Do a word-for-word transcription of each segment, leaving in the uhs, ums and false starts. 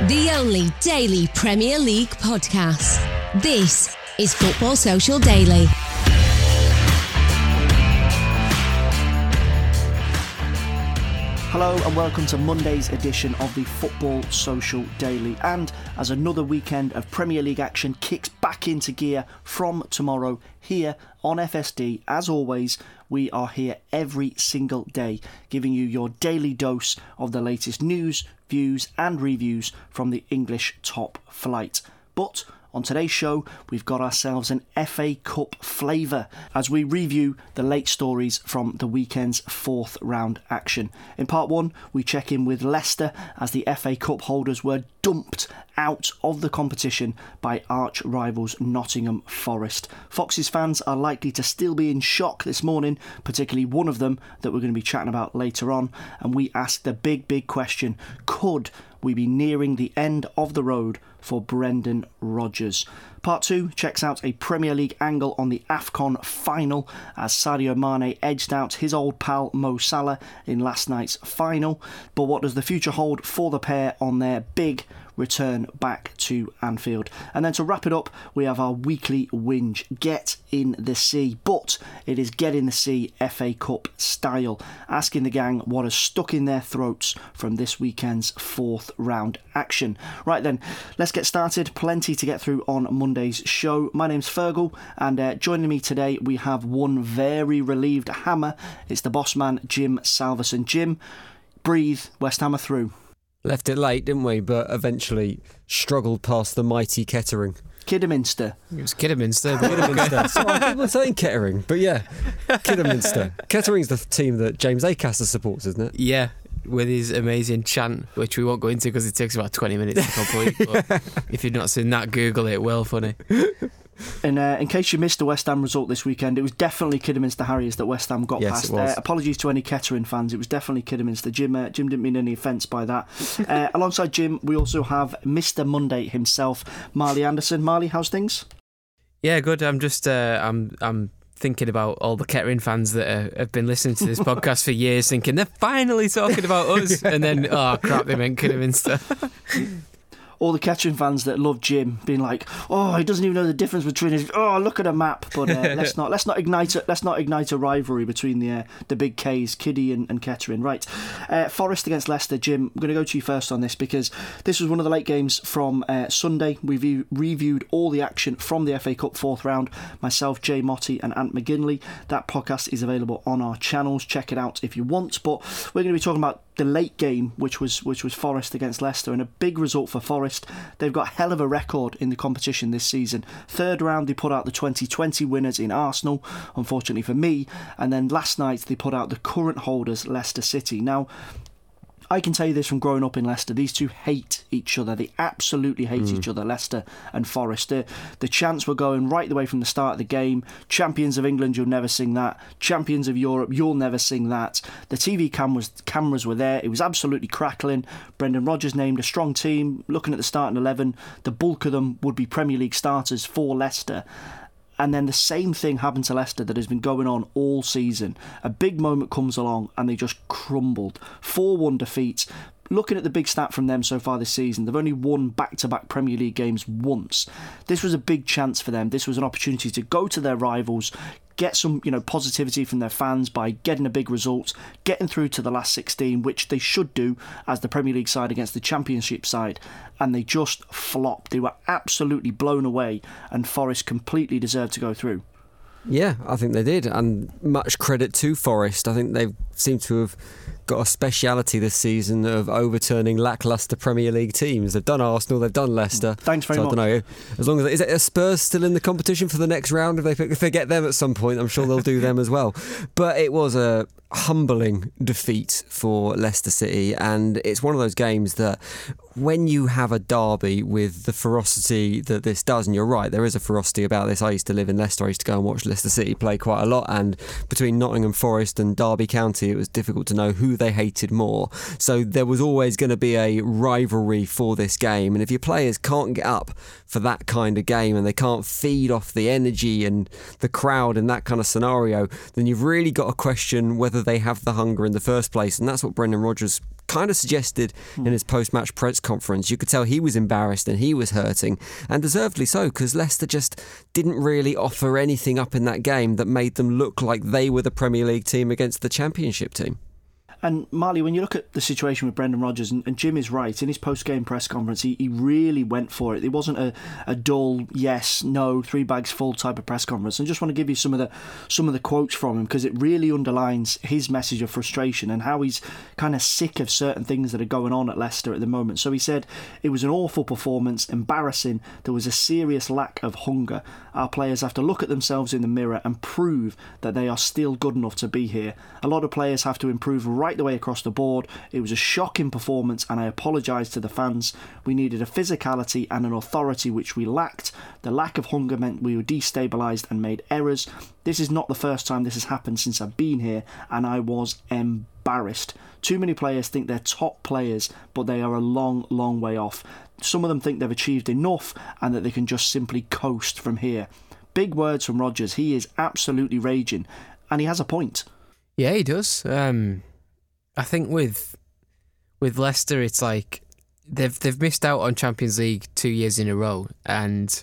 The only daily Premier League podcast. This is Football Social Daily. Hello and welcome to Monday's edition of the Football Social Daily. And as another weekend of Premier League action kicks back into gear from tomorrow here on F S D, as always, we are here every single day giving you your daily dose of the latest news, views and reviews from the English top flight. But on today's show, we've got ourselves an F A Cup flavour as we review the late stories from the weekend's fourth round action. In part one, we check in with Leicester as the F A Cup holders were dumped out of the competition by arch rivals Nottingham Forest. Foxes fans are likely to still be in shock this morning, particularly one of them that we're going to be chatting about later on. And we ask the big, big question, could we be nearing the end of the road for Brendan Rodgers? Part two checks out a Premier League angle on the AFCON final as Sadio Mane edged out his old pal Mo Salah in last night's final. But what does the future hold for the pair on their big return back to Anfield? And then to wrap it up, we have our weekly whinge, Get in the Sea. But it is Get in the Sea F A Cup style, asking the gang what has stuck in their throats from this weekend's fourth round action. Right then, let's get started. Plenty to get through on Monday's show. My name's Fergal, and uh, joining me today we have one very relieved hammer. It's the boss man, Jim Salverson. Jim, breathe, West Ham are through. Left it late, didn't we? But eventually struggled past the mighty Kettering. Kidderminster. It was Kidderminster. But Kidderminster. Sorry, I was saying Kettering, but yeah, Kidderminster. Kettering's the team that James Acaster supports, isn't it? Yeah, with his amazing chant, which we won't go into because it takes about twenty minutes to complete. But if you've not seen that, Google it. Well funny. And uh, in case you missed the West Ham result this weekend, it was definitely Kidderminster Harriers that West Ham got yes, past. It was. Uh, apologies to any Kettering fans, it was definitely Kidderminster. Jim, uh, Jim didn't mean any offence by that. Uh, alongside Jim, we also have Mister Monday himself, Marley Anderson. Marley, how's things? Yeah, good. I'm just, uh, I'm, I'm thinking about all the Kettering fans that uh, have been listening to this podcast for years, thinking they're finally talking about us, and then oh crap, they meant Kidderminster. All the Kettering fans that love Jim being like, "Oh, he doesn't even know the difference between his. Oh, look at a map." But uh, let's not let's not ignite a, let's not ignite a rivalry between the uh, the big K's, Kiddie and, and Kettering. Right, uh, Forest against Leicester. Jim, I'm going to go to you first on this because this was one of the late games from uh, Sunday. We view, reviewed all the action from the F A Cup fourth round. Myself, Jay Motti, and Ant McGinley. That podcast is available on our channels. Check it out if you want. But we're going to be talking about the late game, which was which was Forest against Leicester, and a big result for Forest. They've got a hell of a record in the competition this season. Third round, they put out the twenty twenty winners in Arsenal, unfortunately for me, and then last night they put out the current holders, Leicester City. Now, I can tell you this from growing up in Leicester, these two hate each other. They absolutely hate mm. each other, Leicester and Forest. The, the chants were going right the way from the start of the game. Champions of England, you'll never sing that. Champions of Europe, you'll never sing that. The T V cameras, cameras were there. It was absolutely crackling. Brendan Rodgers named a strong team. Looking at the starting eleven, the bulk of them would be Premier League starters for Leicester. And then the same thing happened to Leicester that has been going on all season. A big moment comes along and they just crumbled. four one defeats. Looking at the big stat from them so far this season, they've only won back-to-back Premier League games once. This was a big chance for them. This was an opportunity to go to their rivals, get some, you know, positivity from their fans by getting a big result, getting through to the last sixteen, which they should do as the Premier League side against the Championship side. And they just flopped. They were absolutely blown away, and Forest completely deserved to go through. Yeah, I think they did, and much credit to Forest. I think they seem to have got a speciality this season of overturning lacklustre Premier League teams. They've done Arsenal, they've done Leicester. Thanks very so much. I don't know. As long as is it a Spurs still in the competition for the next round? If they if they get them at some point, I'm sure they'll do them as well. But it was a humbling defeat for Leicester City, and it's one of those games that when you have a derby with the ferocity that this does, and you're right, there is a ferocity about this. I used to live in Leicester, I used to go and watch Leicester City play quite a lot, and between Nottingham Forest and Derby County, it was difficult to know who they hated more. So there was always going to be a rivalry for this game, and if your players can't get up for that kind of game and they can't feed off the energy and the crowd in that kind of scenario, then you've really got to question whether they have the hunger in the first place, and that's what Brendan Rodgers kind of suggested mm. in his post-match press conference. You could tell he was embarrassed and he was hurting, and deservedly so, because Leicester just didn't really offer anything up in that game that made them look like they were the Premier League team against the Championship team. And Marley, when you look at the situation with Brendan Rodgers, and, and Jim is right, in his post-game press conference, he, he really went for it. It wasn't a, a dull yes, no, three bags full type of press conference. And I just want to give you some of the some of the quotes from him, because it really underlines his message of frustration and how he's kind of sick of certain things that are going on at Leicester at the moment. So he said, it was an awful performance, embarrassing, there was a serious lack of hunger. Our players have to look at themselves in the mirror and prove that they are still good enough to be here. A lot of players have to improve right the way across the board. It was a shocking performance, and I apologise to the fans. We needed a physicality and an authority which we lacked. The lack of hunger meant we were destabilised and made errors. This is not the first time this has happened since I've been here, and I was embarrassed. Too many players think they're top players, but they are a long, long way off. Some of them think they've achieved enough and that they can just simply coast from here. Big words from Rodgers. He is absolutely raging, and he has a point. Yeah, he does. Um, I think with with Leicester, it's like they've they've missed out on Champions League two years in a row, and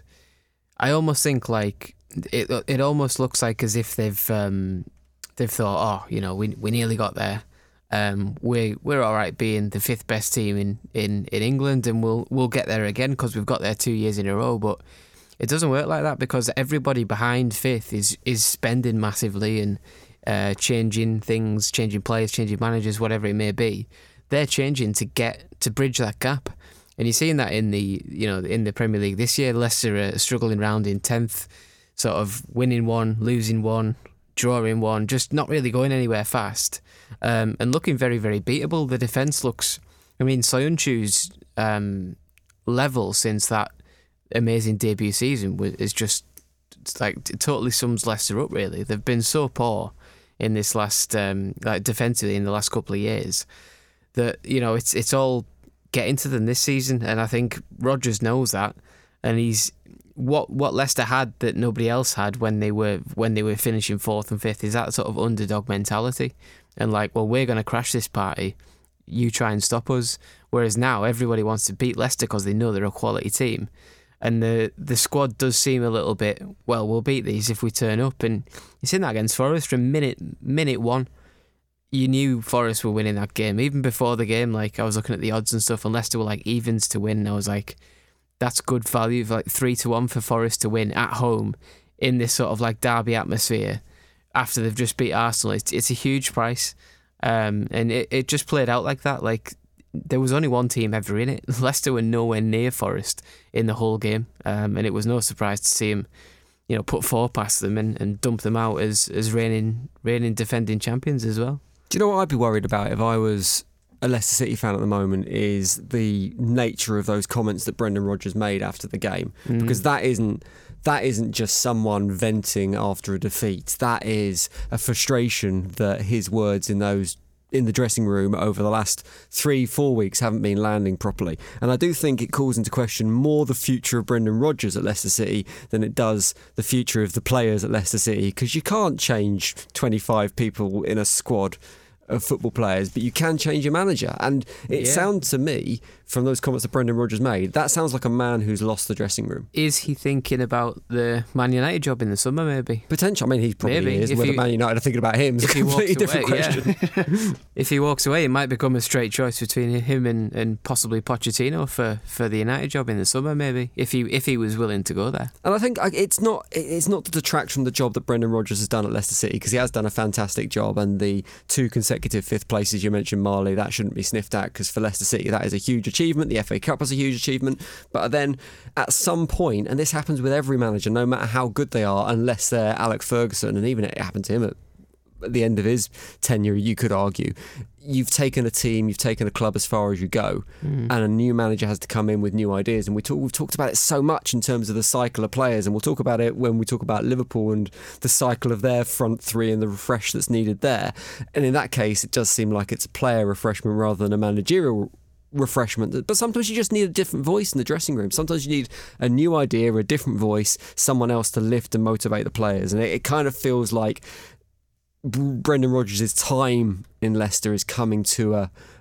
I almost think like it it almost looks like as if they've um, they've thought, oh, you know, we we nearly got there. Um, we we're all right being the fifth best team in, in, in England, and we'll we'll get there again because we've got there two years in a row. But it doesn't work like that, because everybody behind fifth is is spending massively and uh, changing things, changing players, changing managers, whatever it may be. They're changing to get to bridge that gap, and you're seeing that in the you know in the Premier League this year. Leicester are struggling around in tenth, sort of winning one, losing one, drawing one, just not really going anywhere fast, um, and looking very, very beatable. The defence looks, I mean, Soyuncu's um, level since that amazing debut season is just it's like it totally sums Leicester up. Really, they've been so poor in this last, um, like defensively in the last couple of years, that you know it's it's all getting to them this season, and I think Rodgers knows that, and he's. What what Leicester had that nobody else had when they were when they were finishing fourth and fifth is that sort of underdog mentality, and like, well, we're going to crash this party, you try and stop us. Whereas now everybody wants to beat Leicester because they know they're a quality team, and the the squad does seem a little bit, well, we'll beat these if we turn up. And you seen that against Forest from minute minute one. You knew Forest were winning that game even before the game. Like, I was looking at the odds and stuff, and Leicester were like evens to win, and I was like, that's good value, like three to one for Forest to win at home in this sort of like derby atmosphere after they've just beat Arsenal. It's, it's a huge price, um, and it, it just played out like that. Like, there was only one team ever in it. Leicester were nowhere near Forest in the whole game, um, and it was no surprise to see them, you know, put four past them and, and dump them out as as reigning reigning defending champions as well. Do you know what I'd be worried about if I was a Leicester City fan at the moment? Is the nature of those comments that Brendan Rodgers made after the game, mm. because that isn't that isn't just someone venting after a defeat. That is a frustration that his words in those in the dressing room over the last three, four weeks haven't been landing properly. And I do think it calls into question more the future of Brendan Rodgers at Leicester City than it does the future of the players at Leicester City, because you can't change twenty-five people in a squad of football players, but you can change your manager. And it yeah. sounds to me, from those comments that Brendan Rodgers made, that sounds like a man who's lost the dressing room. Is he thinking about the Man United job in the summer, maybe? Potential. I mean, he probably maybe. is. If Whether he, Man United are thinking about him is a completely different away, question. Yeah. If he walks away, it might become a straight choice between him and, and possibly Pochettino for, for the United job in the summer, maybe, if he if he was willing to go there. And I think it's not it's not to detract from the job that Brendan Rodgers has done at Leicester City, because he has done a fantastic job, and the two consecutive fifth places you mentioned, Marley, that shouldn't be sniffed at, because for Leicester City that is a huge achievement. The F A Cup was a huge achievement, but then at some point, and this happens with every manager, no matter how good they are, unless they're Alex Ferguson, and even it happened to him at, at the end of his tenure, you could argue, you've taken a team, you've taken a club as far as you go, mm. and a new manager has to come in with new ideas. And we talk, we've talked about it so much in terms of the cycle of players, and we'll talk about it when we talk about Liverpool and the cycle of their front three and the refresh that's needed there. And in that case, it does seem like it's a player refreshment rather than a managerial refreshment. But sometimes you just need a different voice in the dressing room. Sometimes you need a new idea, a different voice, someone else to lift and motivate the players. And it, it kind of feels like Brendan Rodgers' time in Leicester is coming to a,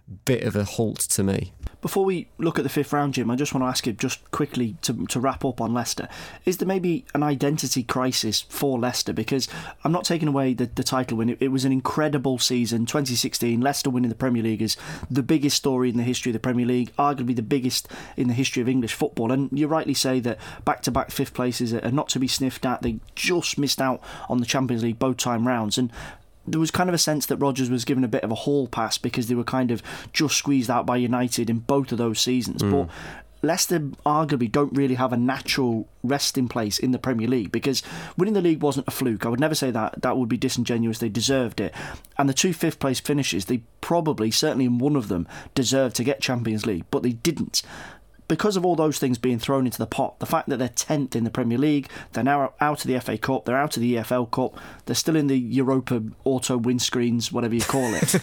bit of a halt to me. Before we look at the fifth round, Jim, I just want to ask you just quickly to to wrap up on Leicester. Is there maybe an identity crisis for Leicester? Because I'm not taking away the, the title win. It, it was an incredible season. twenty sixteen, Leicester winning the Premier League is the biggest story in the history of the Premier League, arguably the biggest in the history of English football. And you rightly say that back-to-back fifth places are not to be sniffed at. They just missed out on the Champions League both time rounds. And there was kind of a sense that Rodgers was given a bit of a hall pass because they were kind of just squeezed out by United in both of those seasons. Mm. But Leicester arguably don't really have a natural resting place in the Premier League because winning the league wasn't a fluke. I would never say that. That would be disingenuous. They deserved it. And the two fifth place finishes, they probably, certainly in one of them, deserved to get Champions League, but they didn't. Because of all those things being thrown into the pot, the fact that they're tenth in the Premier League, they're now out of the F A Cup, they're out of the E F L Cup, they're still in the Europa Auto windscreens, whatever you call it.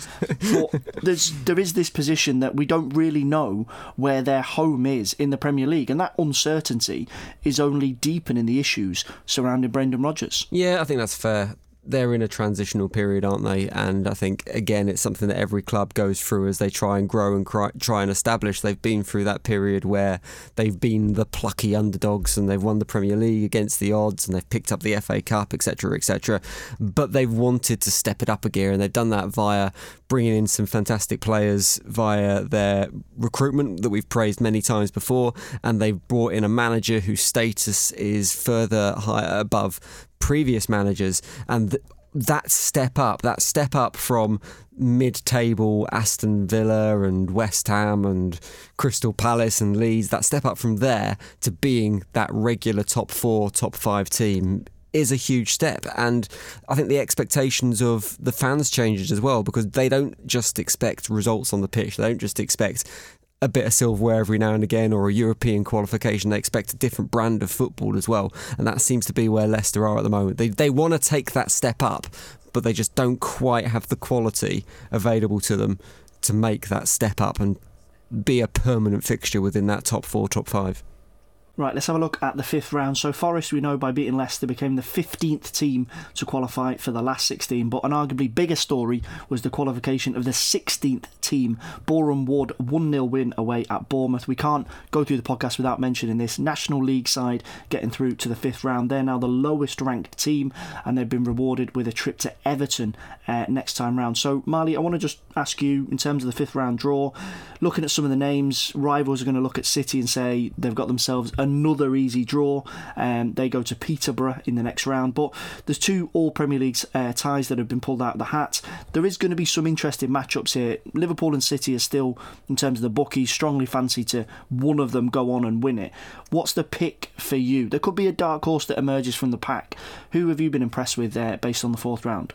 But there's, there is this position that we don't really know where their home is in the Premier League, and that uncertainty is only deepening the issues surrounding Brendan Rodgers. Yeah, I think that's fair. They're in a transitional period, aren't they? And I think, again, it's something that every club goes through as they try and grow and cry, try and establish. They've been through that period where they've been the plucky underdogs and they've won the Premier League against the odds and they've picked up the F A Cup, et cetera, et cetera. But they've wanted to step it up a gear, and they've done that via bringing in some fantastic players via their recruitment that we've praised many times before, and they've brought in a manager whose status is further higher above previous managers, and th- that step up, that step up from mid-table Aston Villa and West Ham and Crystal Palace and Leeds, that step up from there to being that regular top four, top five team is a huge step. And I think the expectations of the fans changes as well, because they don't just expect results on the pitch. They don't just expect a bit of silverware every now and again or a European qualification. They expect a different brand of football as well, and that seems to be where Leicester are at the moment. They they want to take that step up, but they just don't quite have the quality available to them to make that step up and be a permanent fixture within that top four, top five. Right, let's have a look at the fifth round. So Forest, we know by beating Leicester, became the fifteenth team to qualify for the last sixteen, but an arguably bigger story was the qualification of the sixteenth team. Boreham Wood, one nil win away at Bournemouth. We can't go through the podcast without mentioning this. National League side getting through to the fifth round. They're now the lowest ranked team, and they've been rewarded with a trip to Everton uh, next time round. So Marley, I want to just ask you, in terms of the fifth round draw, looking at some of the names, rivals are going to look at City and say they've got themselves another easy draw. Um, they go to Peterborough in the next round, but there's two all Premier League uh, ties that have been pulled out of the hat. There is going to be some interesting matchups here. Liverpool and City are still, in terms of the bookies, strongly fancy to one of them go on and win it. What's the pick for you? There could be a dark horse that emerges from the pack. Who have you been impressed with uh, based on the fourth round?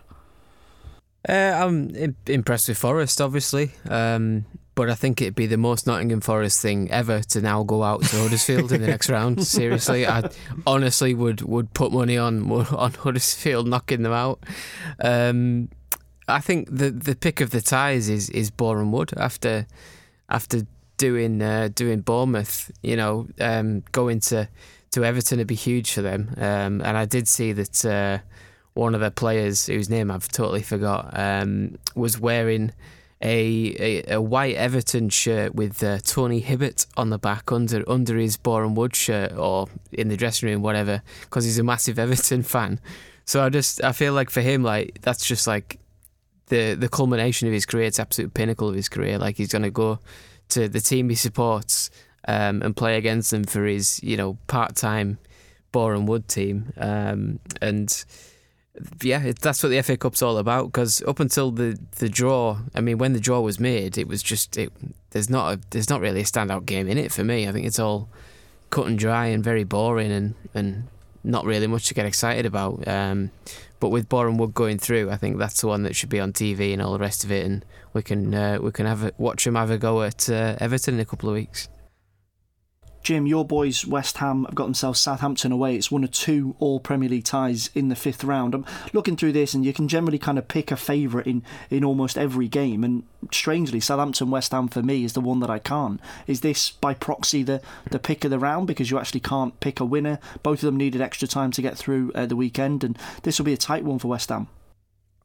Uh, I'm impressed with Forest, obviously. Um, But I think it'd be the most Nottingham Forest thing ever to now go out to Huddersfield in the next round. Seriously, I honestly would, would put money on on Huddersfield knocking them out. Um, I think the the pick of the ties is is Boreham Wood after after doing uh, doing Bournemouth. You know, um, going to to Everton would be huge for them. Um, and I did see that uh, one of their players, whose name I've totally forgot, um, was wearing A, a, a white Everton shirt with uh, Tony Hibbert on the back under under his Boreham Wood shirt, or in the dressing room, whatever, because he's a massive Everton fan. So I just I feel like for him, like that's just like the the culmination of his career. It's absolute pinnacle of his career. Like he's gonna go to the team he supports um, and play against them for his you know part time Boreham Wood team, um, and. Yeah, it, that's what the F A Cup's all about. Because up until the, the draw, I mean, when the draw was made, it was just it. There's not a, there's not really a standout game in it for me. I think it's all cut and dry and very boring and, and not really much to get excited about. Um, but with Boreham Wood going through, I think that's the one that should be on T V and all the rest of it, and we can uh, we can have a, watch them have a go at uh, Everton in a couple of weeks. Jim, your boys West Ham have got themselves Southampton away. It's one of two all Premier League ties in the fifth round. I'm looking through this, and you can generally kind of pick a favourite in, in almost every game. And strangely, Southampton West Ham for me is the one that I can't. Is this by proxy the, the pick of the round, because you actually can't pick a winner? Both of them needed extra time to get through uh, the weekend, and this will be a tight one for West Ham.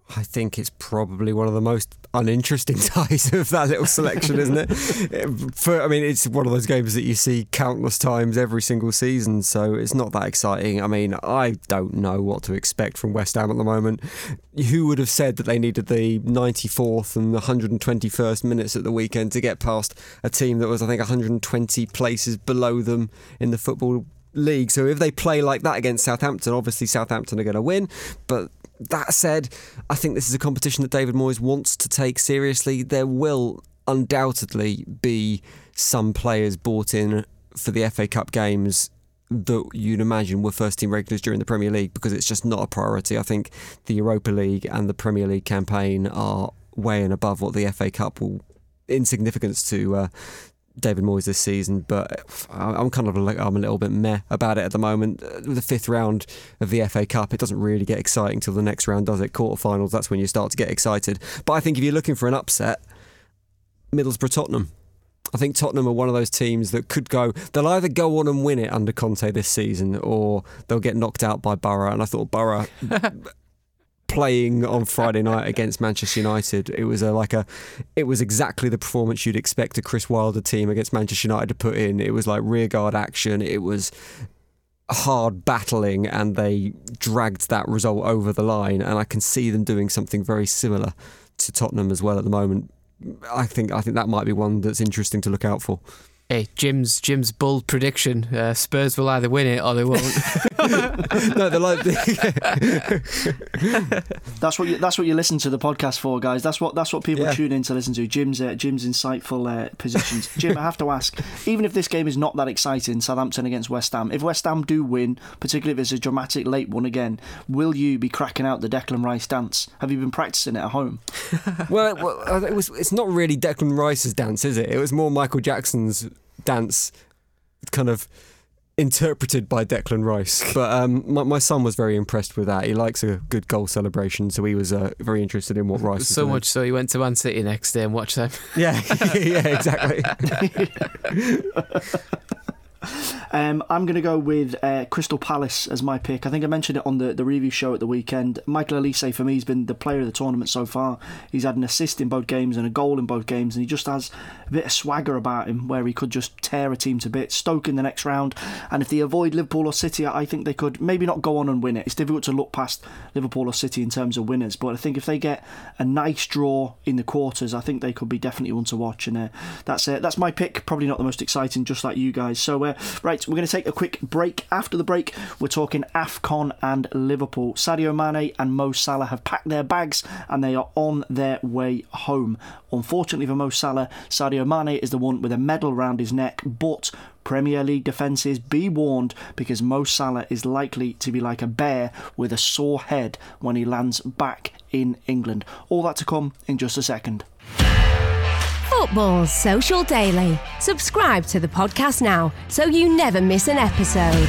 I think it's probably one of the most uninteresting ties of that little selection, isn't it? For, I mean, it's one of those games that you see countless times every single season, so it's not that exciting. I mean, I don't know what to expect from West Ham at the moment. Who would have said that they needed the ninety-fourth and one hundred twenty-first minutes at the weekend to get past a team that was, I think, one hundred twenty places below them in the Football League? So if they play like that against Southampton, obviously Southampton are going to win, but that said, I think this is a competition that David Moyes wants to take seriously. There will undoubtedly be some players bought in for the F A Cup games that you'd imagine were first team regulars during the Premier League, because it's just not a priority. I think the Europa League and the Premier League campaign are way and above what the F A Cup will, in significance to uh, David Moyes this season, but I'm kind of like, I'm a little bit meh about it at the moment. With the fifth round of the F A Cup, it doesn't really get exciting till the next round, does it? Quarterfinals, that's when you start to get excited. But I think if you're looking for an upset, Middlesbrough Tottenham. I think Tottenham are one of those teams that could go, they'll either go on and win it under Conte this season, or they'll get knocked out by Borough. And I thought Borough playing on Friday night against Manchester United, it was a, like a, it was exactly the performance you'd expect a Chris Wilder team against Manchester United to put in. It was like rearguard action. It was hard battling, and they dragged that result over the line. And I can see them doing something very similar to Tottenham as well at the moment. I think I think that might be one that's interesting to look out for. Hey, Jim's Jim's bold prediction: uh, Spurs will either win it or they won't. No, they're like that's what you, that's what you listen to the podcast for, guys. That's what that's what people yeah. tune in to listen to. Jim's uh, Jim's insightful uh, positions. Jim, I have to ask: even if this game is not that exciting, Southampton against West Ham, if West Ham do win, particularly if it's a dramatic late one again, will you be cracking out the Declan Rice dance? Have you been practicing it at home? well, it, well, it was. It's not really Declan Rice's dance, is it? It was more Michael Jackson's dance, kind of interpreted by Declan Rice. But um, my, my son was very impressed with that. He likes a good goal celebration, so he was uh, very interested in what Rice was so doing. much so he went to Man City next day and watched them. Yeah, yeah, exactly. Um, I'm going to go with uh, Crystal Palace as my pick. I think I mentioned it on the, the review show at the weekend. Michael Olise, for me, has been the player of the tournament so far. He's had an assist in both games and a goal in both games, and he just has a bit of swagger about him where he could just tear a team to bits. Stoke in the next round, and if they avoid Liverpool or City, I think they could maybe not go on and win it. It's difficult to look past Liverpool or City in terms of winners, but I think if they get a nice draw in the quarters, I think they could be definitely one to watch, and uh, that's uh, that's my pick. Probably not the most exciting, just like you guys. So, uh, right, we're going to take a quick break. After the break, we're talking AFCON and Liverpool. Sadio Mane and Mo Salah have packed their bags and they are on their way home. Unfortunately for Mo Salah, Sadio Mane is the one with a medal round his neck, but Premier League defences, be warned, because Mo Salah is likely to be like a bear with a sore head when he lands back in England. All that to come in just a second. Football Social Daily. Subscribe to the podcast now so you never miss an episode.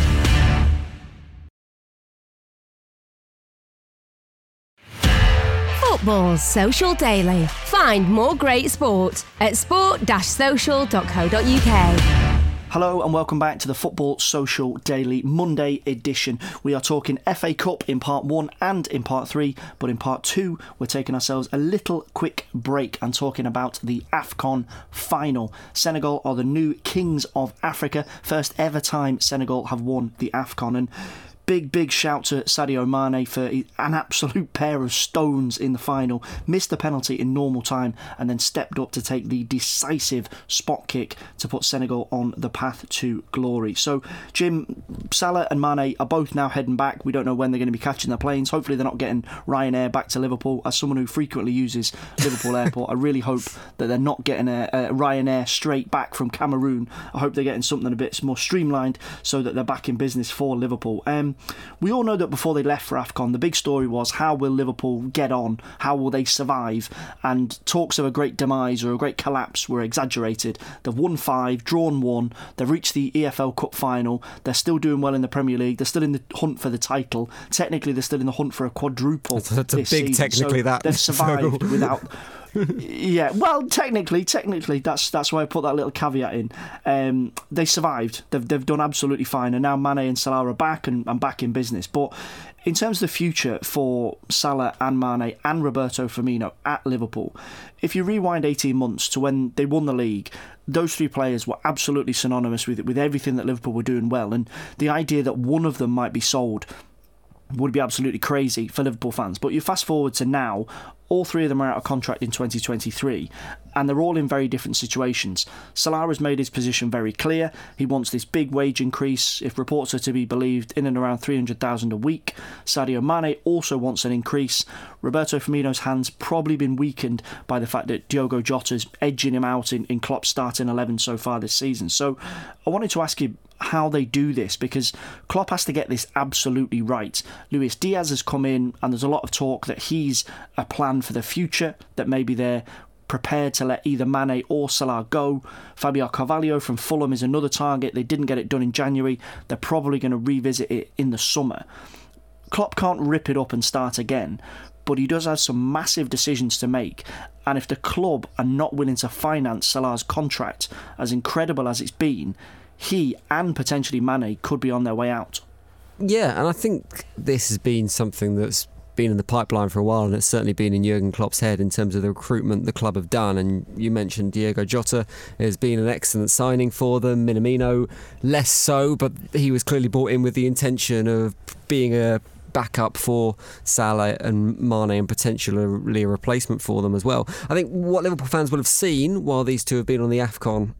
Football Social Daily. Find more great sport at sport dash social dot co dot uk. Hello and welcome back to the Football Social Daily Monday edition. We are talking F A Cup in part one and in part three, but in part two we're taking ourselves a little quick break and talking about the AFCON final. Senegal are the new kings of Africa, first ever time Senegal have won the AFCON, and big, big shout to Sadio Mane for an absolute pair of stones in the final. Missed the penalty in normal time and then stepped up to take the decisive spot kick to put Senegal on the path to glory. So, Jim, Salah and Mane are both now heading back. We don't know when they're going to be catching their planes. Hopefully they're not getting Ryanair back to Liverpool. As someone who frequently uses Liverpool Airport, I really hope that they're not getting a, a Ryanair straight back from Cameroon. I hope they're getting something a bit more streamlined so that they're back in business for Liverpool. Um, We all know that before they left for AFCON, the big story was how will Liverpool get on? How will they survive? And talks of a great demise or a great collapse were exaggerated. They've won five, drawn one, they've reached the E F L Cup final, they're still doing well in the Premier League, they're still in the hunt for the title. Technically, they're still in the hunt for a quadruple. That's, that's a big season. technically so that. They've survived without... Yeah, well, technically, technically, that's that's why I put that little caveat in. Um, they survived. They've they've done absolutely fine, and now Mane and Salah are back and, and back in business. But in terms of the future for Salah and Mane and Roberto Firmino at Liverpool, if you rewind eighteen months to when they won the league, those three players were absolutely synonymous with with everything that Liverpool were doing well, and the idea that one of them might be sold would be absolutely crazy for Liverpool fans. But you fast forward to now, all three of them are out of contract in twenty twenty-three, and they're all in very different situations. Salah has made his position very clear. He wants this big wage increase, if reports are to be believed, in and around three hundred thousand dollars a week. Sadio Mane also wants an increase. Roberto Firmino's hand's probably been weakened by the fact that Diogo Jota's edging him out in, in Klopp's starting eleven so far this season. So I wanted to ask you how they do this, because Klopp has to get this absolutely right. Luis Diaz has come in, and there's a lot of talk that he's a plan for the future, that maybe they're prepared to let either Mane or Salah go. Fabio Carvalho from Fulham is another target. They didn't get it done in January. They're probably going to revisit it in the summer. Klopp can't rip it up and start again, but he does have some massive decisions to make, and if the club are not willing to finance Salah's contract, as incredible as it's been, he and potentially Mane could be on their way out. Yeah, and I think this has been something that's been in the pipeline for a while, and it's certainly been in Jurgen Klopp's head in terms of the recruitment the club have done. And you mentioned Diogo Jota has been an excellent signing for them. Minamino, less so, but he was clearly brought in with the intention of being a backup for Salah and Mane, and potentially a replacement for them as well. I think what Liverpool fans will have seen while these two have been on the AFCON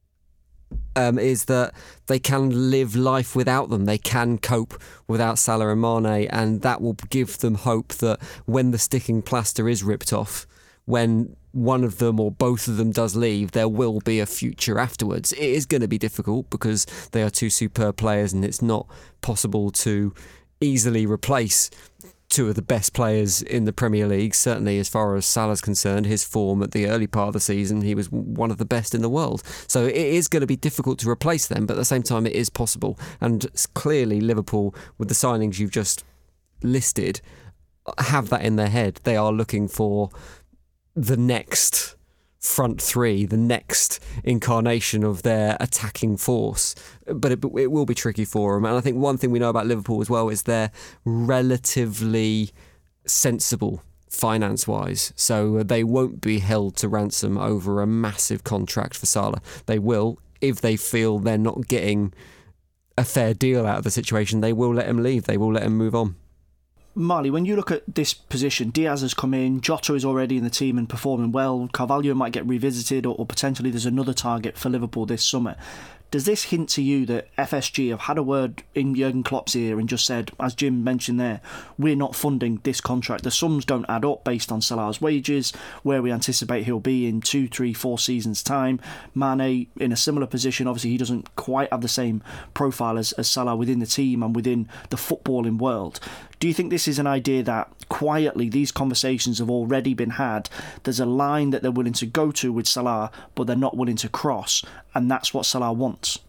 Um, is that they can live life without them. They can cope without Salah and Mane, and that will give them hope that when the sticking plaster is ripped off, when one of them or both of them does leave, there will be a future afterwards. It is going to be difficult because they are two superb players, and it's not possible to easily replace two of the best players in the Premier League. Certainly as far as Salah's concerned, his form at the early part of the season, he was one of the best in the world. So it is going to be difficult to replace them, but at the same time it is possible. And clearly Liverpool, with the signings you've just listed, have that in their head. They are looking for the next front three, the next incarnation of their attacking force. But it, it will be tricky for them. And I think one thing we know about Liverpool as well is they're relatively sensible finance-wise. So they won't be held to ransom over a massive contract for Salah. They will, if they feel they're not getting a fair deal out of the situation, they will let him leave. They will let him move on. Marley, when you look at this position, Diaz has come in, Jota is already in the team and performing well, Carvalho might get revisited, or, or potentially there's another target for Liverpool this summer. Does this hint to you that F S G have had a word in Jurgen Klopp's ear and just said, as Jim mentioned there, we're not funding this contract? The sums don't add up based on Salah's wages, where we anticipate he'll be in two, three, four seasons' time. Mane in a similar position. Obviously, he doesn't quite have the same profile as, as Salah within the team and within the footballing world. Do you think this is an idea that quietly these conversations have already been had? There's a line that they're willing to go to with Salah, but they're not willing to cross, and that's what Salah wants?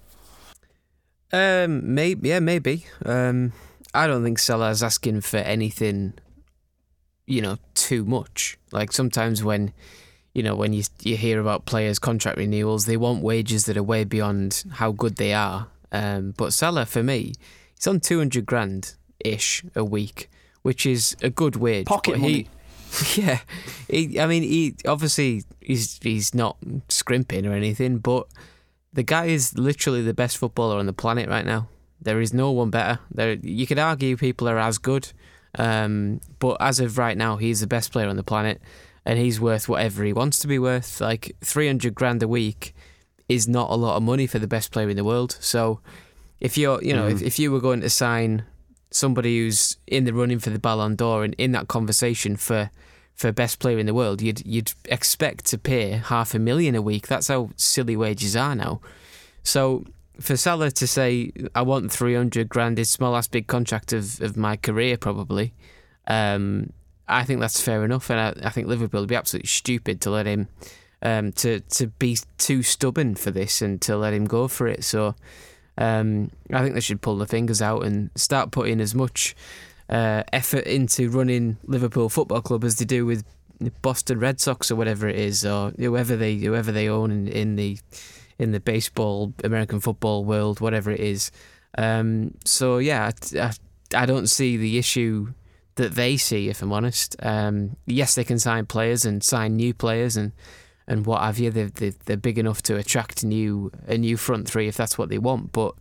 Um, maybe, yeah, maybe. Um, I don't think Salah's asking for anything, you know, too much. Like sometimes when, you know, when you you hear about players' contract renewals, they want wages that are way beyond how good they are. Um, but Salah, for me, he's on two hundred grand ish a week, which is a good wage. Pocket but money. He, yeah, he, I mean, he obviously he's he's not scrimping or anything, but the guy is literally the best footballer on the planet right now. There is no one better. There, you could argue people are as good, um, but as of right now, he's the best player on the planet, and he's worth whatever he wants to be worth. Like three hundred grand a week is not a lot of money for the best player in the world. So if you're, you know, mm. if, if you were going to sign somebody who's in the running for the Ballon d'Or and in that conversation for for best player in the world, you'd you'd expect to pay half a million a week. That's how silly wages are now. So for Salah to say, I want three hundred grand, it's my last big contract of, of my career probably, um, I think that's fair enough. And I, I think Liverpool would be absolutely stupid to let him, um, to, to be too stubborn for this and to let him go for it. So Um, I think they should pull their fingers out and start putting as much uh, effort into running Liverpool Football Club as they do with Boston Red Sox or whatever it is, or whoever they whoever they own in, in the in the baseball, American football world, whatever it is. Um, so yeah, I, I, I don't see the issue that they see, if I'm honest. Um, yes, they can sign players and sign new players and, and what have you. They're, they're, they're big enough to attract a new a new front three if that's what they want. But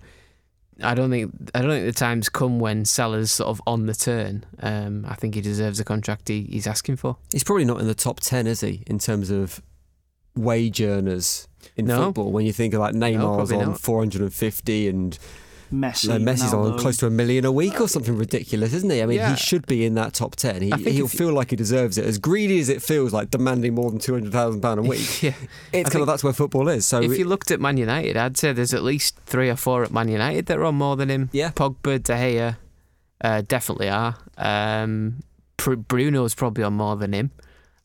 I don't think I don't think the time's come when Salah's sort of on the turn. Um, I think he deserves the contract he, he's asking for. He's probably not in the top ten, is he, in terms of wage earners in No. football? When you think of like Neymar's probably on not. four hundred fifty and Messi, no, Messi's Ronaldo. on close to a million a week or something ridiculous, isn't he? I mean, Yeah. he should be in that top ten. He, I think he'll if you- feel like he deserves it. As greedy as it feels, like demanding more than two hundred thousand pounds a week, Yeah. it's I kind think of that's where football is. So If you looked at Man United, I'd say there's at least three or four at Man United that are on more than him. Yeah. Pogba, De Gea, uh, definitely are. Um, Br- Bruno's probably on more than him.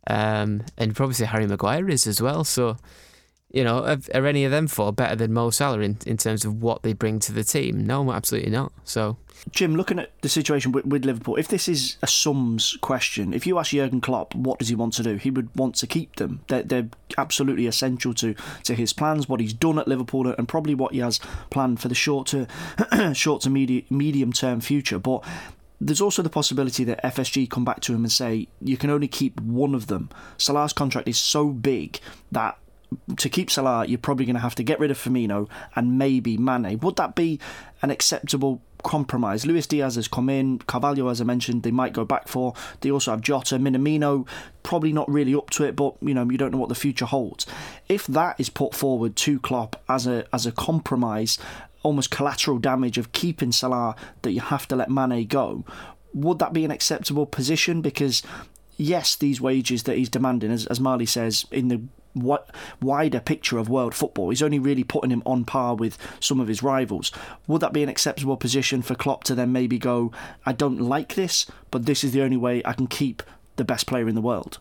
Um, and you'd probably say Harry Maguire is as well. So, you know, are, are any of them four better than Mo Salah in, in terms of what they bring to the team? No, absolutely not. So, Jim, looking at the situation with, with Liverpool, if this is a sums question, if you ask Jurgen Klopp what does he want to do, he would want to keep them. They're, they're absolutely essential to, to his plans, what he's done at Liverpool, and probably what he has planned for the short to short to medi- medium term future. But there's also the possibility that F S G come back to him and say you can only keep one of them. Salah's contract is so big that to keep Salah, you're probably going to have to get rid of Firmino and maybe Mane. Would that be an acceptable compromise? Luis Diaz has come in, Carvalho, as I mentioned, they might go back for. They also have Jota, Minamino, probably not really up to it, but you know, you don't know what the future holds. If that is put forward to Klopp as a as a compromise, almost collateral damage of keeping Salah, that you have to let Mane go, would that be an acceptable position? Because yes, these wages that he's demanding, as, as Marley says, in the what wider picture of world football, he's only really putting him on par with some of his rivals. Would that be an acceptable position for Klopp to then maybe go, I don't like this, but this is the only way I can keep the best player in the world?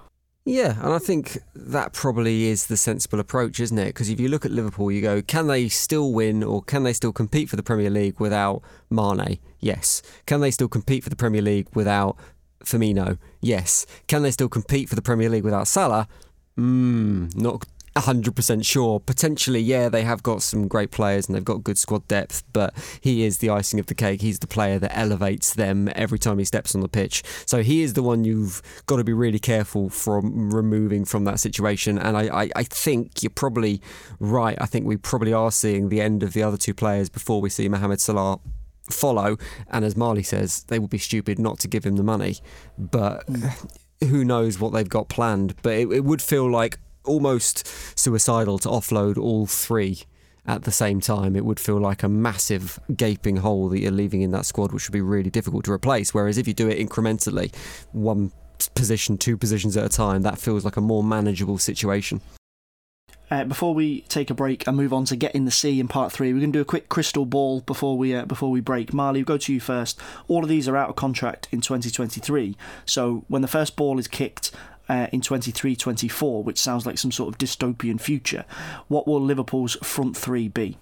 yeah, and I think that probably is the sensible approach, isn't it? Because if you look at Liverpool, you go, can they still win or can they still compete for the Premier League without Mane? Yes. Can they still compete for the Premier League without Firmino? Yes. Can they still compete for the Premier League without Salah? Mm, not one hundred percent sure. Potentially, yeah, they have got some great players and they've got good squad depth, but he is the icing of the cake. He's the player that elevates them every time he steps on the pitch. So he is the one you've got to be really careful from removing from that situation. And I, I, I think you're probably right. I think we probably are seeing the end of the other two players before we see Mohamed Salah follow. And as Marley says, they would be stupid not to give him the money. But who knows what they've got planned. But it, it would feel like almost suicidal to offload all three at the same time. It would feel like a massive gaping hole that you're leaving in that squad, which would be really difficult to replace. Whereas if you do it incrementally, one position, two positions at a time, that feels like a more manageable situation. Uh, before we take a break and move on to Get in the Sea in part three, we're going to do a quick crystal ball before we uh, before we break. Marley, we'll go to you first. All of these are out of contract in twenty twenty-three. So when the first ball is kicked uh, in twenty-three twenty-four, which sounds like some sort of dystopian future, what will Liverpool's front three be?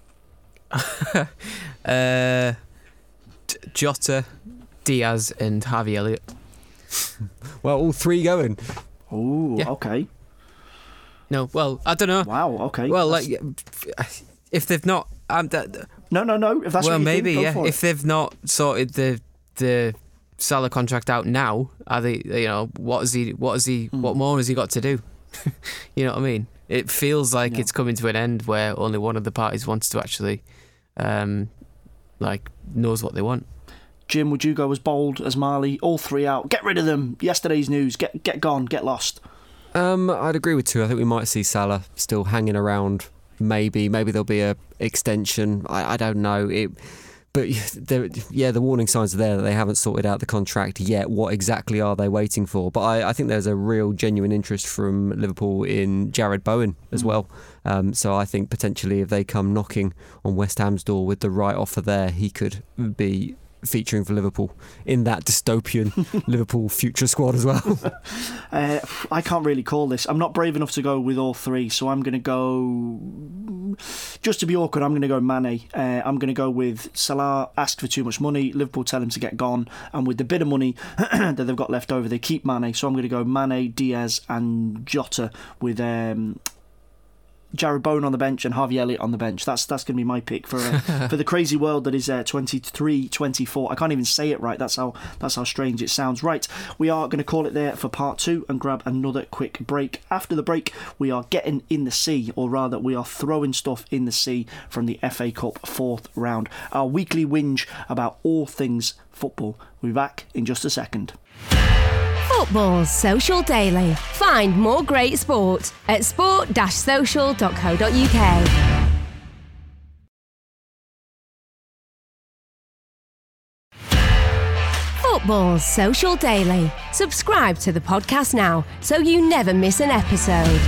uh, Jota, Diaz, and Harvey Elliott. Well, all three going. Oh, Yeah. okay. No, well, I don't know. Wow, okay. Well, That's- like, if they've not, um, that, no, no, no. If that's well, what you maybe think, go yeah. for it. If they've not sorted the the Salah contract out now, are they? You know, what is he? What is he? Mm. What more has he got to do? You know what I mean? It feels like Yeah. it's coming to an end where only one of the parties wants to actually, um, like knows what they want. Jim, would you go as bold as Marley? All three out. Get rid of them. Yesterday's news. Get get gone. Get lost. Um, I'd agree with two. I think we might see Salah still hanging around. Maybe, maybe there'll be a extension. I, I don't know. It, but there, yeah, the warning signs are there that they haven't sorted out the contract yet. What exactly are they waiting for? But I, I think there's a real genuine interest from Liverpool in Jared Bowen as well. Um, so I think potentially if they come knocking on West Ham's door with the right offer there, he could be featuring for Liverpool in that dystopian Liverpool future squad as well? Uh, I can't really call this. I'm not brave enough to go with all three, so I'm going to go... Just to be awkward, I'm going to go Mane. Uh, I'm going to go with Salah, asked for too much money, Liverpool tell him to get gone, and with the bit of money that they've got left over, they keep Mane, so I'm going to go Mane, Diaz and Jota with... Um, Jared Bowen on the bench and Harvey Elliott on the bench. That's that's going to be my pick for uh, for the crazy world that is uh, twenty-three twenty-four. I can't even say it right. That's how that's how strange it sounds. Right, we are going to call it there for part two and grab another quick break. After the break, we are getting in the sea, or rather, we are throwing stuff in the sea from the F A Cup fourth round. Our weekly whinge about all things football. We'll be back in just a second. Football's Social Daily. Find more great sport at sport dash social dot co dot uk. Football's Social Daily. Subscribe to the podcast now so you never miss an episode.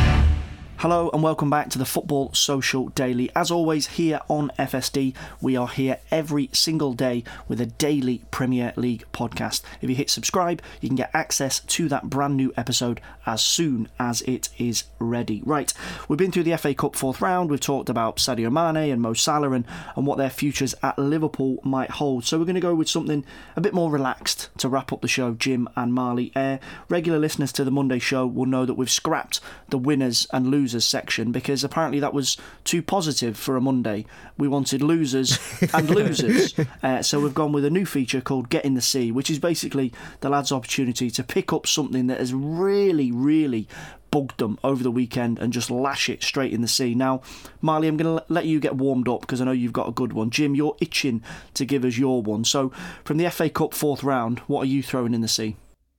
Hello and welcome back to the Football Social Daily. As always, here on F S D, we are here every single day with a daily Premier League podcast. If you hit subscribe, you can get access to that brand new episode as soon as it is ready. Right, we've been through the F A Cup fourth round. We've talked about Sadio Mane and Mo Salah and, and what their futures at Liverpool might hold. So we're going to go with something a bit more relaxed to wrap up the show, Jim and Marley. Uh, regular listeners to the Monday show will know that we've scrapped the winners and losers section because apparently that was too positive for a Monday. We wanted losers and losers. Uh, so we've gone with a new feature called Get in the Sea, which is basically the lads' opportunity to pick up something that has really, really bugged them over the weekend and just lash it straight in the sea. Now, Marley, I'm going to let you get warmed up because I know you've got a good one. Jim, you're itching to give us your one. So from the F A Cup fourth round, what are you throwing in the sea?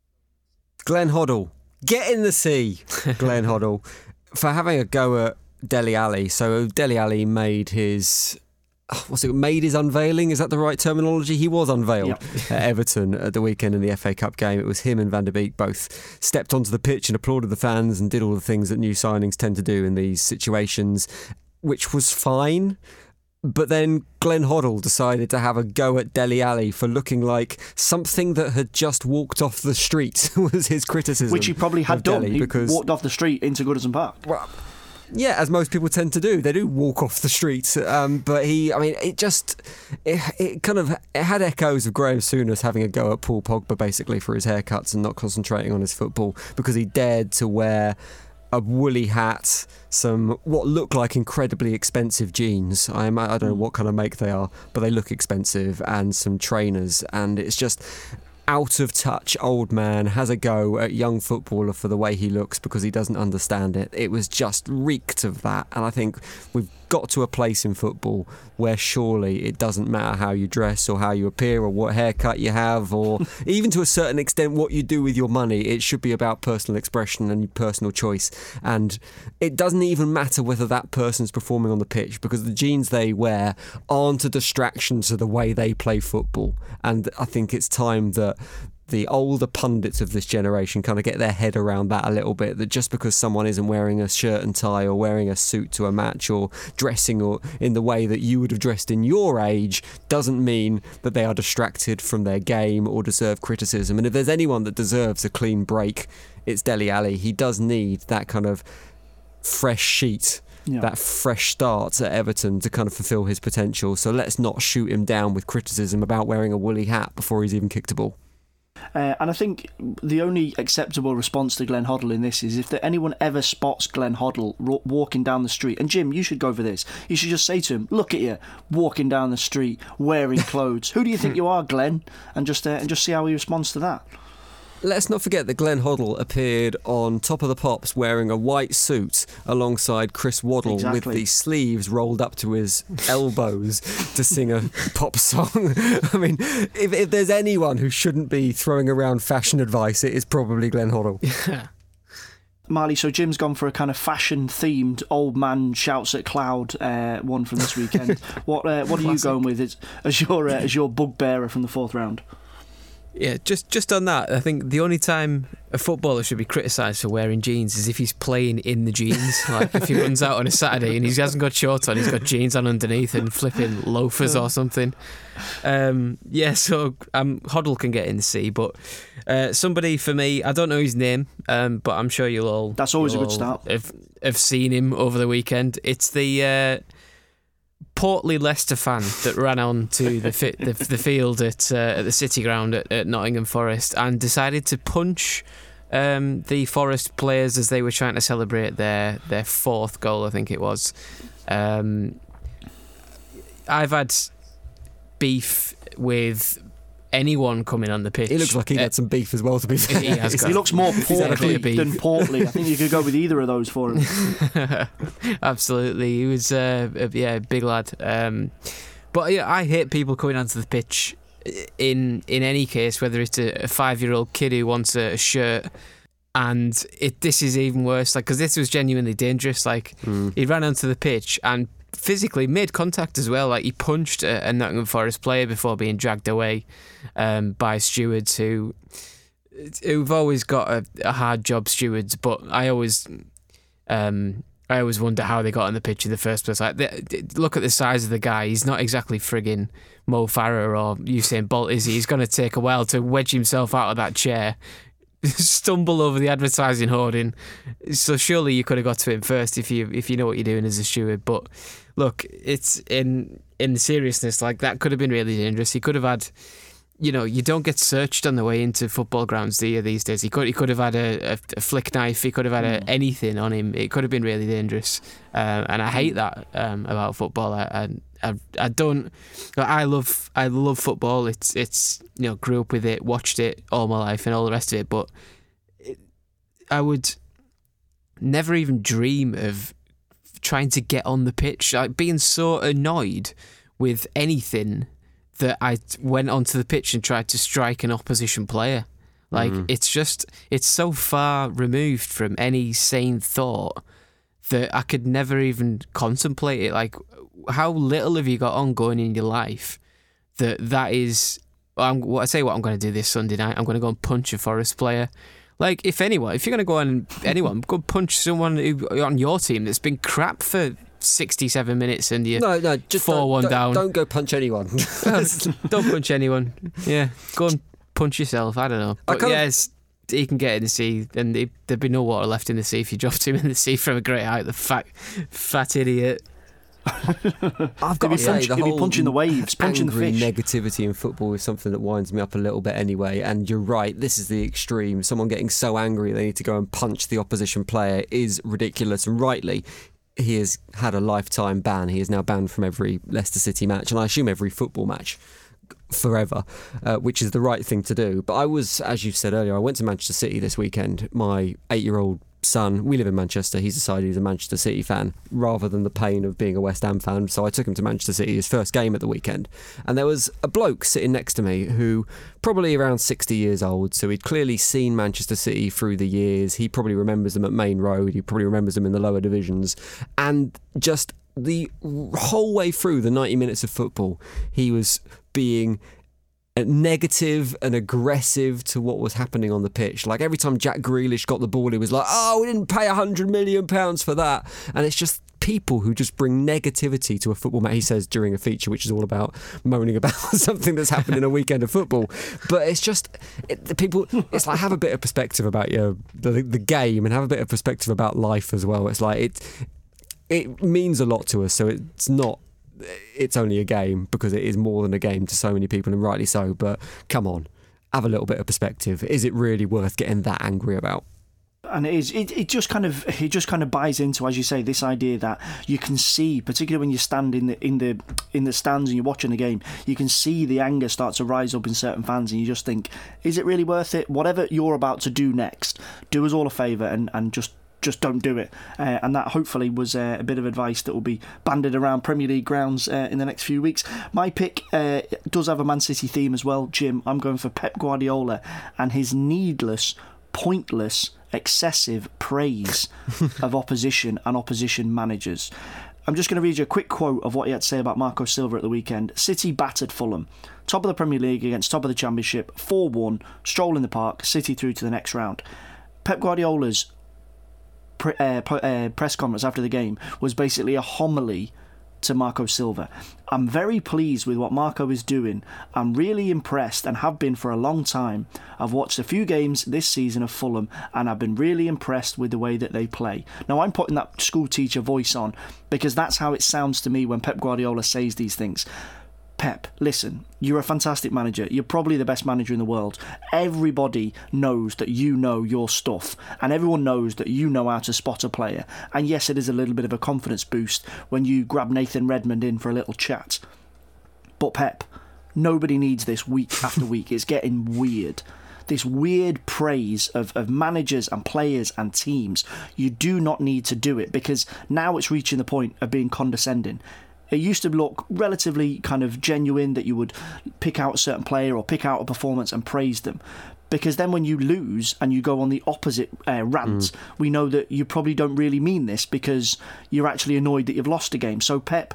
Glenn Hoddle. Get in the sea, Glenn Hoddle. For having a go at Dele Alli. So Dele Alli made his... What's it? Made his unveiling? Is that the right terminology? He was unveiled yep. at Everton at the weekend in the F A Cup game. It was him and Van der Beek both stepped onto the pitch and applauded the fans and did all the things that new signings tend to do in these situations, which was fine. But then Glenn Hoddle decided to have a go at Dele Alli for looking like something that had just walked off the street was his criticism. Which he probably had done. Dele he because, walked off the street into Goodison Park. Well, yeah, as most people tend to do. They do walk off the street. Um, but he, I mean, it just, it, it kind of, it had echoes of Graham Souness having a go at Paul Pogba basically for his haircuts and not concentrating on his football because he dared to wear a woolly hat, some what look like incredibly expensive jeans. I, I don't know what kind of make they are, but they look expensive, and some trainers, and it's just out of touch old man has a go at young footballer for the way he looks because he doesn't understand it. It was just reeked of that, and I think we've got to a place in football where surely it doesn't matter how you dress or how you appear or what haircut you have or even to a certain extent what you do with your money. It should be about personal expression and personal choice, and it doesn't even matter whether that person's performing on the pitch because the jeans they wear aren't a distraction to the way they play football. And I think it's time that the older pundits of this generation kind of get their head around that a little bit, that just because someone isn't wearing a shirt and tie or wearing a suit to a match or dressing or in the way that you would have dressed in your age doesn't mean that they are distracted from their game or deserve criticism. And if there's anyone that deserves a clean break, it's Dele Alli. He does need that kind of fresh sheet, yeah. that fresh start at Everton to kind of fulfil his potential. So let's not shoot him down with criticism about wearing a woolly hat before he's even kicked a ball. Uh, and I think the only acceptable response to Glenn Hoddle in this is if there, anyone ever spots Glenn Hoddle ro- walking down the street, and Jim, you should go for this, you should just say to him, look at you, walking down the street, wearing clothes. Who do you think you are, Glenn? And just uh, and just see how he responds to that. Let's not forget that Glenn Hoddle appeared on Top of the Pops wearing a white suit alongside Chris Waddle exactly. with the sleeves rolled up to his elbows to sing a pop song. I mean, if, if there's anyone who shouldn't be throwing around fashion advice, it is probably Glenn Hoddle. Yeah. Marley, so Jim's gone for a kind of fashion-themed old man shouts at cloud uh, one from this weekend. what uh, what are you going with as, as your uh, as your bugbearer from the fourth round? Yeah, just just on that, I think the only time a footballer should be criticised for wearing jeans is if he's playing in the jeans. Like if he runs out on a Saturday and he hasn't got shorts on, he's got jeans on underneath and flipping loafers or something. Um, yeah, so um, Hoddle can get in the sea, but uh, somebody for me, I don't know his name, um, but I'm sure you'll all that's always a good all start. Have, have seen him over the weekend. It's the uh, portly Leicester fan that ran on to the fi- the, the field at uh, at the City Ground at, at Nottingham Forest and decided to punch um, the Forest players as they were trying to celebrate their their fourth goal, I think it was. Um, I've had beef with anyone coming on the pitch. He looks like he uh, had some beef as well, to be fair. He, has got, he looks more portly beef. than portly. I think you could go with either of those for him. Absolutely, he was uh, a, yeah, a big lad. Um, but yeah, I hate people coming onto the pitch in in any case, whether it's a, a five-year-old kid who wants a, a shirt. And it this is even worse, like because this was genuinely dangerous. Like mm. he ran onto the pitch and physically made contact as well. Like he punched a, a Nottingham Forest player before being dragged away um, by stewards who who've always got a, a hard job, stewards. But I always um, I always wonder how they got on the pitch in the first place. Like they, they, look at the size of the guy. He's not exactly frigging Mo Farah or Usain Bolt, is he? He's going to take a while to wedge himself out of that chair. Stumble over the advertising hoarding, so surely you could have got to him first if you if you know what you're doing as a steward. But look, it's in in the seriousness, like that could have been really dangerous. He could have had, you know, you don't get searched on the way into football grounds, do you, these days? He could he could have had a, a, a flick knife. He could have had a, anything on him. It could have been really dangerous, um, and I hate that um, about football. I, I I I don't. I love I love football. It's it's you know grew up with it, watched it all my life, and all the rest of it. But it, I would never even dream of trying to get on the pitch, like being so annoyed with anything that I went onto the pitch and tried to strike an opposition player. Like mm-hmm. it's just it's so far removed from any sane thought that I could never even contemplate it. Like, how little have you got ongoing in your life that that is... I'm, what I say what I'm going to do this Sunday night. I'm going to go and punch a Forest player. Like, if anyone, if you're going to go on anyone, go punch someone who, on your team that's been crap for sixty-seven minutes and you're no, no, just four one don't, down. Don't go punch anyone. Don't punch anyone. Yeah, go and punch yourself. I don't know. But yes... He can get in the sea, and he, there'd be no water left in the sea if you dropped him in the sea from a great height. The fat, fat idiot. I've got to say, punch, the whole be punching the waves, punching the fish. Negativity in football is something that winds me up a little bit anyway. And you're right, this is the extreme. Someone getting so angry they need to go and punch the opposition player is ridiculous, and rightly. He has had a lifetime ban. He is now banned from every Leicester City match, and I assume every football match. Forever, uh, which is the right thing to do. But I was, as you said earlier, I went to Manchester City this weekend. My eight-year-old son, we live in Manchester, he's decided he's a Manchester City fan rather than the pain of being a West Ham fan, so I took him to Manchester City, his first game at the weekend, and there was a bloke sitting next to me who probably around sixty years old, so he'd clearly seen Manchester City through the years. He probably remembers them at Main Road, he probably remembers them in the lower divisions, and just the whole way through the ninety minutes of football he was being negative and aggressive to what was happening on the pitch. Like every time Jack Grealish got the ball, he was like, oh, we didn't pay a hundred million pounds for that. And it's just people who just bring negativity to a football match, he says during a feature which is all about moaning about something that's happened in a weekend of football. But it's just it, the people it's like have a bit of perspective about your the, the game and have a bit of perspective about life as well. It's like it it means a lot to us, so it's not it's only a game, because it is more than a game to so many people, and rightly so. But come on, have a little bit of perspective. Is it really worth getting that angry about? And it is. It, it just kind of it just kind of buys into, as you say, this idea that you can see, particularly when you stand in the in the in the stands and you're watching the game, you can see the anger start to rise up in certain fans, and you just think, is it really worth it? Whatever you're about to do next, do us all a favour and and just. Just don't do it. Uh, and that hopefully was uh, a bit of advice that will be banded around Premier League grounds uh, in the next few weeks. My pick uh, does have a Man City theme as well, Jim. I'm going for Pep Guardiola and his needless, pointless, excessive praise of opposition and opposition managers. I'm just going to read you a quick quote of what he had to say about Marco Silva at the weekend. City battered Fulham. Top of the Premier League against top of the Championship. four one. Stroll in the park. City through to the next round. Pep Guardiola's pre- uh, pre- uh, press conference after the game was basically a homily to Marco Silva. I'm very pleased with what Marco is doing. I'm really impressed and have been for a long time. I've watched a few games this season of Fulham and I've been really impressed with the way that they play. Now I'm putting that school teacher voice on because that's how it sounds to me when Pep Guardiola says these things. Pep, listen, you're a fantastic manager. You're probably the best manager in the world. Everybody knows that you know your stuff, and everyone knows that you know how to spot a player. And yes, it is a little bit of a confidence boost when you grab Nathan Redmond in for a little chat. But Pep, nobody needs this week after week. It's getting weird. This weird praise of, of managers and players and teams. You do not need to do it because now it's reaching the point of being condescending. It used to look relatively kind of genuine that you would pick out a certain player or pick out a performance and praise them. Because then when you lose and you go on the opposite uh, rant, mm. we know that you probably don't really mean this because you're actually annoyed that you've lost a game. So Pep,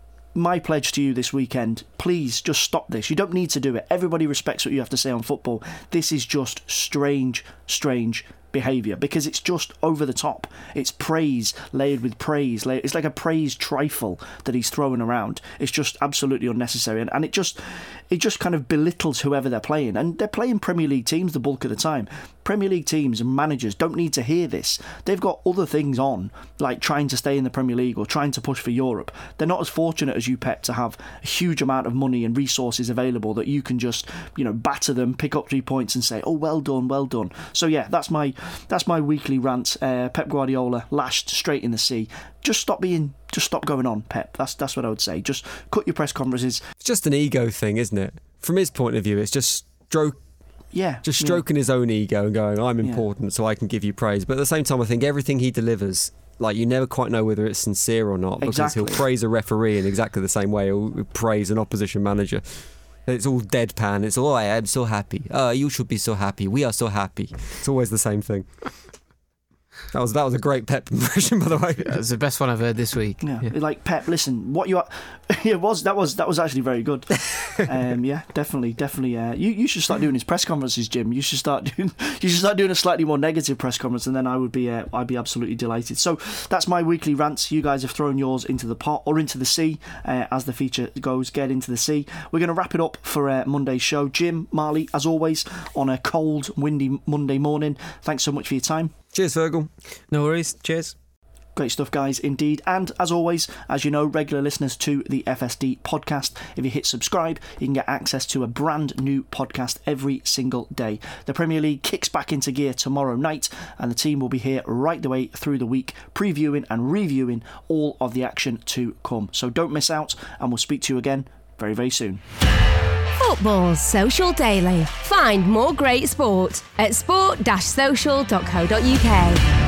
my pledge to you this weekend, please just stop this. You don't need to do it. Everybody respects what you have to say on football. This is just strange, strange behaviour because it's just over the top. It's praise layered with praise. It's like a praise trifle that he's throwing around. It's just absolutely unnecessary, and, and it just it just kind of belittles whoever they're playing. And they're playing Premier League teams the bulk of the time. Premier League teams and managers don't need to hear this. They've got other things on, like trying to stay in the Premier League or trying to push for Europe. They're not as fortunate as you, Pep, to have a huge amount of money and resources available that you can just, you know, batter them, pick up three points and say, oh, well done, well done. So yeah, that's my that's my weekly rant. Uh, Pep Guardiola lashed straight in the sea. Just stop being, just stop going on, Pep. That's that's what I would say. Just cut your press conferences. It's just an ego thing, isn't it? From his point of view, it's just stroke. Yeah, just stroking yeah. his own ego and going, I'm important, yeah. so I can give you praise. But at the same time, I think everything he delivers, like, you never quite know whether it's sincere or not, because exactly. he'll praise a referee in exactly the same way he'll praise an opposition manager. It's all deadpan. It's all, oh, I'm so happy. Oh, you should be so happy. We are so happy. It's always the same thing. That was that was a great Pep impression, by the way. Yeah, it's the best one I've heard this week. Yeah, yeah. Like, Pep, listen, what you are, it was that was that was actually very good. um, yeah, definitely, definitely. Uh, you you should start doing his press conferences, Jim. You should start doing you should start doing a slightly more negative press conference, and then I would be uh, I'd be absolutely delighted. So that's my weekly rants. You guys have thrown yours into the pot or into the sea, uh, as the feature goes. Get into the sea. We're going to wrap it up for uh, Monday's show. Jim, Marley, as always, on a cold, windy Monday morning. Thanks so much for your time. Cheers, Virgil. No worries. Cheers. Great stuff, guys, indeed. And as always, as you know, regular listeners to the F S D podcast, if you hit subscribe, you can get access to a brand new podcast every single day. The Premier League kicks back into gear tomorrow night, and the team will be here right the way through the week, previewing and reviewing all of the action to come. So don't miss out, and we'll speak to you again very, very soon. Football's Social Daily. Find more great sport at sport dash social dot co dot uk.